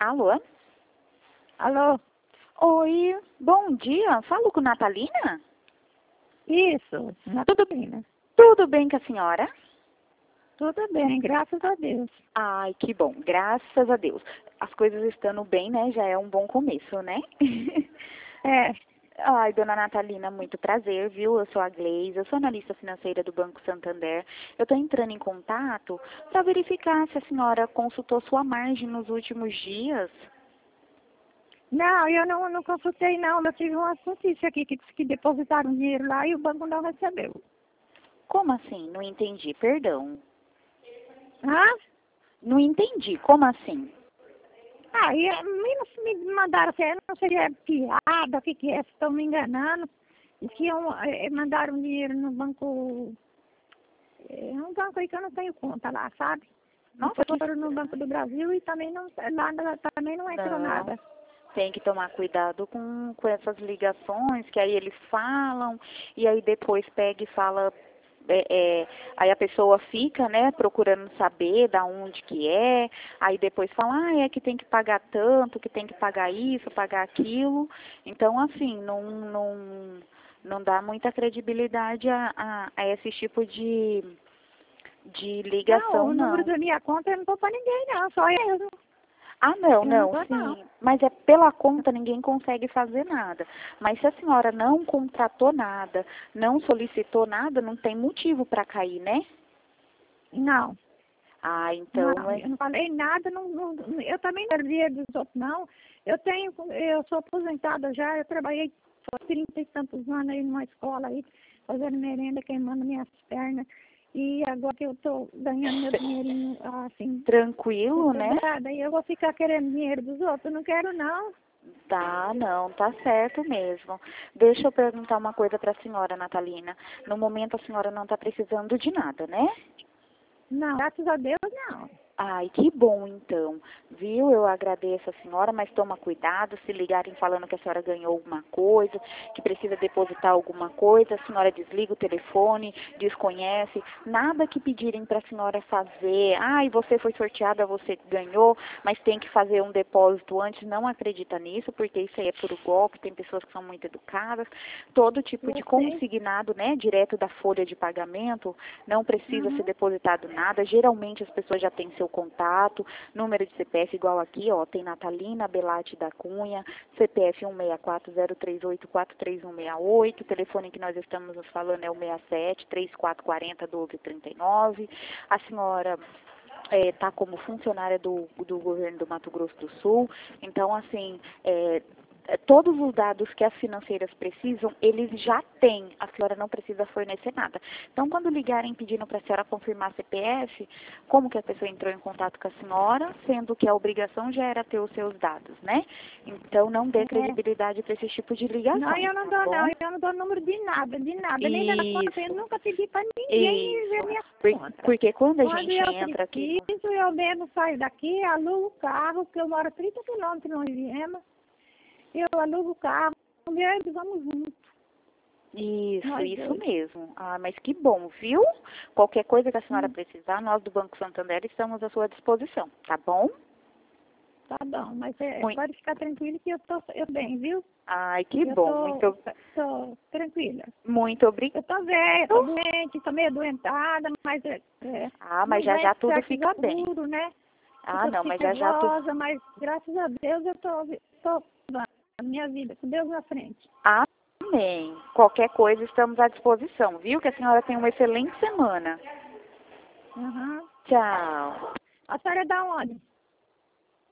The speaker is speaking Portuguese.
Alô? Alô? Oi, bom dia. Falo com Natalina? Isso, tudo bem, né? Tudo bem com a senhora? Tudo bem, graças a Deus. Ai, que bom. Graças a Deus. As coisas estando bem, né? Já é um bom começo, né? É, Ai, dona Natalina, muito prazer, viu? Eu sou a Gleise, eu sou analista financeira do Banco Santander. Eu estou entrando em contato para verificar se a senhora consultou sua margem nos últimos dias. não, eu não consultei não, eu tive uma notícia aqui que disse que depositaram dinheiro lá e o banco não recebeu. Como assim? Não entendi, perdão. Hã? Não entendi, como assim? Ah, e me mandaram, assim, eu não sei se é piada, o que que é, se estão me enganando. E que mandaram dinheiro no banco, um banco aí que eu não tenho conta lá, sabe? Nossa, que... Foram no Banco do Brasil e também não, nada, também não entrou Não, nada. tem que tomar cuidado com essas ligações, que aí eles falam, e aí depois pega e fala, aí a pessoa fica, né, procurando saber da onde que é, aí depois fala, é que tem que pagar tanto, que tem que pagar isso, pagar aquilo. Então, assim, não dá muita credibilidade a esse tipo de Não, ligação, o número não. da minha conta eu não dou pra ninguém não, só eu mesmo. Ah, não, Eu não não, dou não. sim. Mas é pela conta, ninguém consegue fazer nada. Mas se a senhora não contratou nada, não solicitou nada, não tem motivo para cair, né? Não, Ah, então não, é. eu não falei nada, eu também não perdi dos outros não. Eu sou aposentada já, eu trabalhei por 30 e tantos anos aí numa escola aí, fazendo merenda, queimando minhas pernas. E agora que eu tô ganhando meu dinheirinho assim, Tranquilo, né? sossegada, e eu vou ficar querendo dinheiro dos outros, eu não quero não. Tá, não, tá certo mesmo. Deixa eu perguntar uma coisa para a senhora, Natalina. No momento a senhora não está precisando de nada, né? Não, graças a Deus não. Ai, que bom então, viu? Eu agradeço a senhora, mas toma cuidado, se ligarem falando que a senhora ganhou alguma coisa, que precisa depositar alguma coisa, a senhora desliga o telefone, desconhece, nada que pedirem para a senhora fazer. Ai, você foi sorteada, você ganhou, mas tem que fazer um depósito antes, não acredita nisso, porque isso aí é puro golpe, tem pessoas que são muito educadas. Todo tipo de Eu sei. consignado, né, direto da folha de pagamento, não precisa ser Uhum. depositado nada. Geralmente as pessoas já têm seu contato, número de CPF igual aqui, ó, tem Natalina Belatti da Cunha, CPF 16403843168, o telefone que nós estamos nos falando é o 67 3440 1239. A senhora está como funcionária do governo do Mato Grosso do Sul, então assim, todos os dados que as financeiras precisam, eles já têm, a senhora não precisa fornecer nada. Então, quando ligarem pedindo para a senhora confirmar CPF, como que a pessoa entrou em contato com a senhora, sendo que a obrigação já era ter os seus dados, né? Então, não dê É. credibilidade para esse tipo de Não, ligação, eu não tá dou não, bom? eu não dou número de nada, nem da conta. Eu Isso, nunca pedi para ninguém ver isso. minha Por- conta. Porque quando a Quando gente eu entra aqui no... preciso, eu mesmo saio daqui, alugo o carro, porque eu moro 30 quilômetros longe de Ema. Eu alugo o carro, e vamos juntos, Isso, nós isso dois. mesmo. Ah, mas que bom, viu? Qualquer coisa que a senhora Hum, precisar, nós do Banco Santander estamos à sua disposição, tá bom? tá bom, mas Muito... pode ficar tranquilo que eu bem, viu? Ai, que Eu bom, tô tranquila. muito obrigada. Eu tô velha, tô doente, tô meio adoentada, mas Ah, mas não já vem já tudo certo fica bem. seguro, né? Ah, Fica não, mas já já tudo... nervosa, mas graças a Deus eu tô levando a minha vida com Deus na frente. Amém. Qualquer coisa estamos à disposição, viu? Que a senhora tenha uma excelente semana. Uhum. Tchau. A senhora é da onde?